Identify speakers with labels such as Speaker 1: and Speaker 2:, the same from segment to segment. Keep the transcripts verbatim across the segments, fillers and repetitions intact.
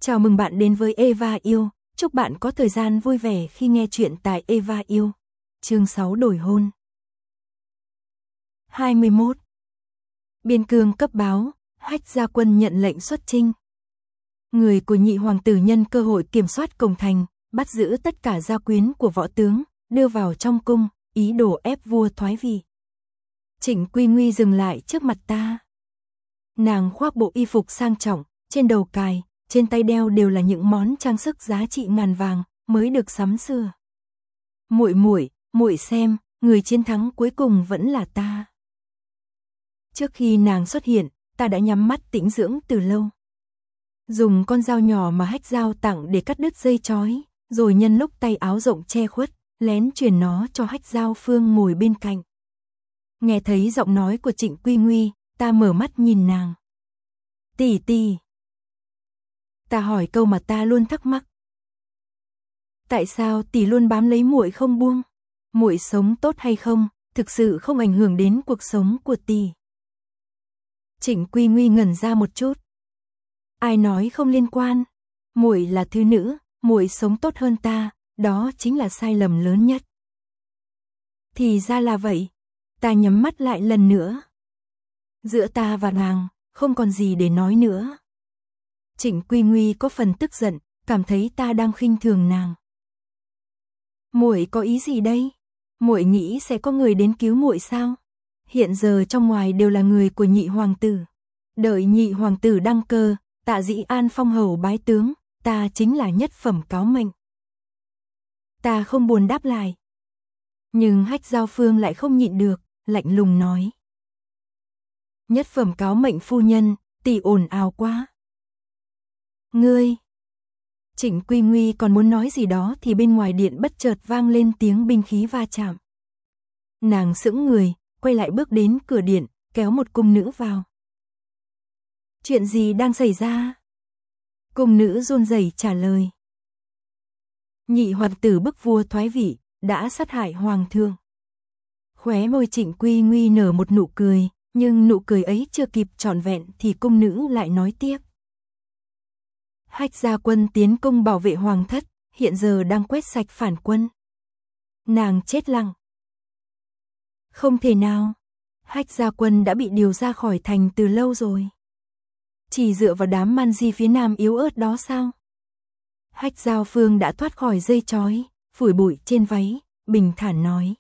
Speaker 1: Chào mừng bạn đến với Eva Yêu, chúc bạn có thời gian vui vẻ khi nghe chuyện tại Eva Yêu. Chương sáu đổi hôn. hai mươi mốt. Biên cương cấp báo, Hách Gia Quân nhận lệnh xuất chinh. Người của nhị hoàng tử nhân cơ hội kiểm soát cổng thành, bắt giữ tất cả gia quyến của võ tướng, đưa vào trong cung, ý đồ ép vua thoái vị. Trịnh Quy Nguy dừng lại trước mặt ta. Nàng khoác bộ y phục sang trọng, trên đầu cài, trên tay đeo đều là những món trang sức giá trị ngàn vàng, mới được sắm sửa. Muội muội, muội xem, người chiến thắng cuối cùng vẫn là ta. Trước khi nàng xuất hiện, ta đã nhắm mắt tĩnh dưỡng từ lâu. Dùng con dao nhỏ mà Hách Giao tặng để cắt đứt dây chói, rồi nhân lúc tay áo rộng che khuất, lén truyền nó cho Hách Giao Phương ngồi bên cạnh. Nghe thấy giọng nói của Trịnh Quy Nguy, ta mở mắt nhìn nàng. Tỷ tỷ. Ta hỏi câu mà ta luôn thắc mắc. Tại sao tỷ luôn bám lấy muội không buông? Muội sống tốt hay không, thực sự không ảnh hưởng đến cuộc sống của tỷ. Trịnh Quy Nguy ngẩn ra một chút. Ai nói không liên quan? Muội là thứ nữ, muội sống tốt hơn ta, đó chính là sai lầm lớn nhất. Thì ra là vậy. Ta nhắm mắt lại lần nữa. Giữa ta và nàng, không còn gì để nói nữa. Trịnh Quy Nguy có phần tức giận, cảm thấy ta đang khinh thường nàng. Muội có ý gì đây? Muội nghĩ sẽ có người đến cứu muội sao? Hiện giờ trong ngoài đều là người của nhị hoàng tử. Đợi nhị hoàng tử đăng cơ, Tạ Dĩ An phong hầu bái tướng, ta chính là nhất phẩm cáo mệnh. Ta không buồn đáp lại. Nhưng Hách Giao Phương lại không nhịn được, lạnh lùng nói. Nhất phẩm cáo mệnh phu nhân, tỷ ồn ào quá. Ngươi! Trịnh Quy Nguy còn muốn nói gì đó thì bên ngoài điện bất chợt vang lên tiếng binh khí va chạm. Nàng sững người, quay lại bước đến cửa điện, kéo một cung nữ vào. Chuyện gì đang xảy ra? Cung nữ run rẩy trả lời. Nhị hoàng tử bức vua thoái vị, đã sát hại hoàng thượng. Khóe môi Trịnh Quy Nguy nở một nụ cười, nhưng nụ cười ấy chưa kịp trọn vẹn thì cung nữ lại nói tiếp. Hách Gia Quân tiến công bảo vệ hoàng thất, hiện giờ đang quét sạch phản quân. Nàng chết lặng. Không thể nào. Hách Gia Quân đã bị điều ra khỏi thành từ lâu rồi. Chỉ dựa vào đám man di phía nam yếu ớt đó sao? Hách Giao Phương đã thoát khỏi dây chói, phủi bụi trên váy, bình thản nói.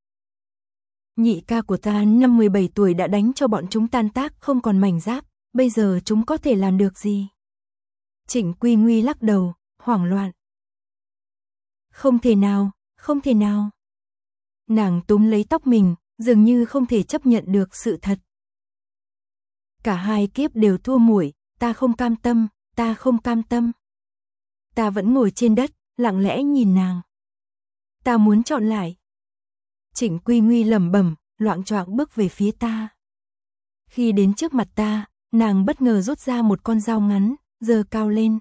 Speaker 1: Nhị ca của ta năm mười bảy tuổi đã đánh cho bọn chúng tan tác không còn mảnh giáp, bây giờ chúng có thể làm được gì? Trịnh Quy Nguy lắc đầu, hoảng loạn. Không thể nào, không thể nào. Nàng túm lấy tóc mình, dường như không thể chấp nhận được sự thật. Cả hai kiếp đều thua muội, ta không cam tâm, ta không cam tâm. Ta vẫn ngồi trên đất, lặng lẽ nhìn nàng. Ta muốn chọn lại. Trịnh Quy Nguy lẩm bẩm, loạng choạng bước về phía ta. Khi đến trước mặt ta, nàng bất ngờ rút ra một con dao ngắn, giơ cao lên.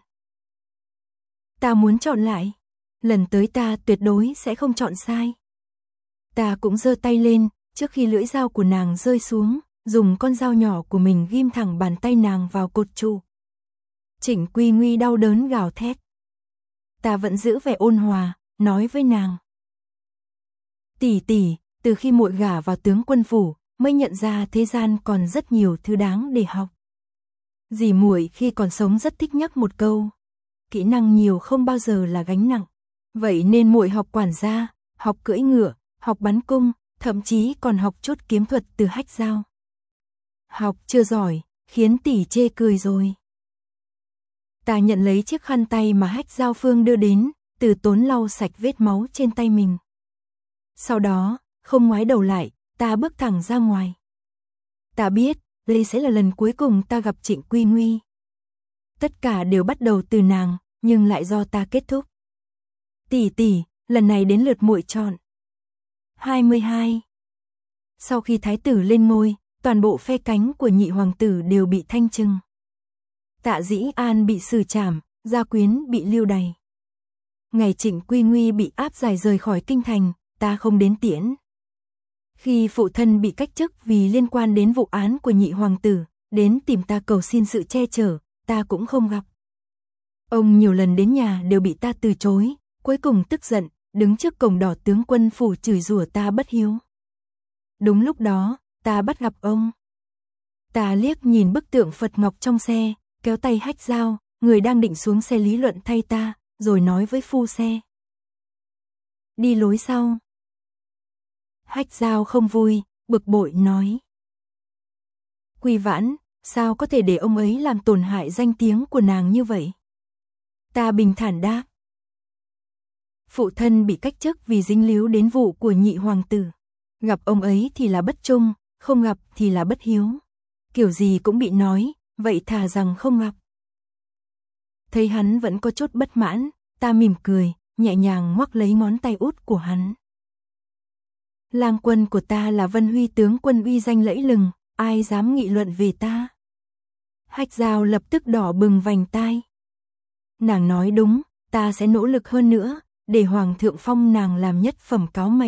Speaker 1: Ta muốn chọn lại. Lần tới ta tuyệt đối sẽ không chọn sai. Ta cũng giơ tay lên, trước khi lưỡi dao của nàng rơi xuống, dùng con dao nhỏ của mình ghim thẳng bàn tay nàng vào cột trụ. Trịnh Quy Nguy đau đớn gào thét. Ta vẫn giữ vẻ ôn hòa, nói với nàng. Tỷ tỷ, từ khi muội gả vào tướng quân phủ, mới nhận ra thế gian còn rất nhiều thứ đáng để học. Dì muội khi còn sống rất thích nhắc một câu. Kỹ năng nhiều không bao giờ là gánh nặng. Vậy nên muội học quản gia, học cưỡi ngựa, học bắn cung, thậm chí còn học chút kiếm thuật từ Hách Giao. Học chưa giỏi, khiến tỷ chê cười rồi. Ta nhận lấy chiếc khăn tay mà Hách Giao Phương đưa đến, từ tốn lau sạch vết máu trên tay mình. Sau đó, không ngoái đầu lại, ta bước thẳng ra ngoài. Ta biết, đây sẽ là lần cuối cùng ta gặp Trịnh Quy Nguy. Tất cả đều bắt đầu từ nàng, nhưng lại do ta kết thúc. Tỷ tỷ, lần này đến lượt muội chọn. hai mươi hai. Sau khi thái tử lên ngôi, toàn bộ phe cánh của nhị hoàng tử đều bị thanh trừng. Tạ Dĩ An bị xử trảm, gia quyến bị lưu đày. Ngày Trịnh Quy Nguy bị áp giải rời khỏi kinh thành, ta không đến tiễn. Khi phụ thân bị cách chức vì liên quan đến vụ án của nhị hoàng tử, đến tìm ta cầu xin sự che chở, ta cũng không gặp. Ông nhiều lần đến nhà đều bị ta từ chối, cuối cùng tức giận, đứng trước cổng đỏ tướng quân phủ chửi rủa ta bất hiếu. Đúng lúc đó, ta bắt gặp ông. Ta liếc nhìn bức tượng Phật Ngọc trong xe, kéo tay Hách Giao, người đang định xuống xe lý luận thay ta, rồi nói với phu xe. Đi lối sau. Hách Giao không vui, bực bội nói. Quy Vãn, sao có thể để ông ấy làm tổn hại danh tiếng của nàng như vậy? Ta bình thản đáp. Phụ thân bị cách chức vì dính líu đến vụ của nhị hoàng tử. Gặp ông ấy thì là bất trung, không gặp thì là bất hiếu. Kiểu gì cũng bị nói, vậy thà rằng không gặp. Thấy hắn vẫn có chút bất mãn, ta mỉm cười, nhẹ nhàng ngoắc lấy ngón tay út của hắn. Lang quân của ta là Vân Huy tướng quân uy danh lẫy lừng, ai dám nghị luận về ta? Hách Giao lập tức đỏ bừng vành tai. Nàng nói đúng, ta sẽ nỗ lực hơn nữa, để hoàng thượng phong nàng làm nhất phẩm cáo mệnh.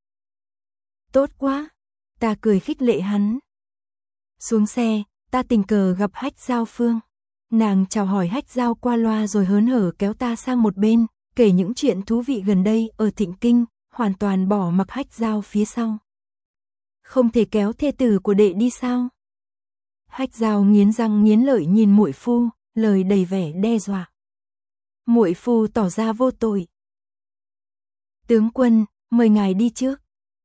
Speaker 1: Tốt quá, ta cười khích lệ hắn. Xuống xe, ta tình cờ gặp Hách Giao Phương. Nàng chào hỏi Hách Giao qua loa rồi hớn hở kéo ta sang một bên, kể những chuyện thú vị gần đây ở Thịnh Kinh, hoàn toàn bỏ mặc Hách Giao phía sau. Không thể kéo thê tử của đệ đi sao? Hách Giao nghiến răng nghiến lợi nhìn muội phu, lời đầy vẻ đe dọa. Muội phu tỏ ra vô tội. Tướng quân, mời ngài đi trước.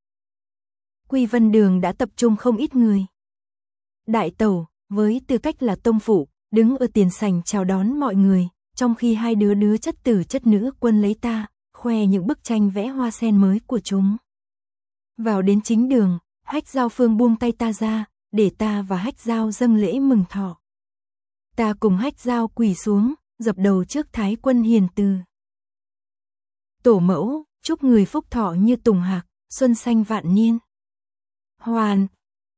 Speaker 1: Quy Vân Đường đã tập trung không ít người. Đại tẩu, với tư cách là tông phụ, đứng ở tiền sảnh chào đón mọi người, trong khi hai đứa đứa chất tử chất nữ quân lấy ta, khoe những bức tranh vẽ hoa sen mới của chúng. Vào đến chính đường, Hách Giao Phương buông tay ta ra, để ta và Hách Giao dâng lễ mừng thọ. Ta cùng Hách Giao quỳ xuống, dập đầu trước Thái quân hiền từ. Tổ mẫu, chúc người phúc thọ như tùng hạc, xuân xanh vạn niên. Hoàn,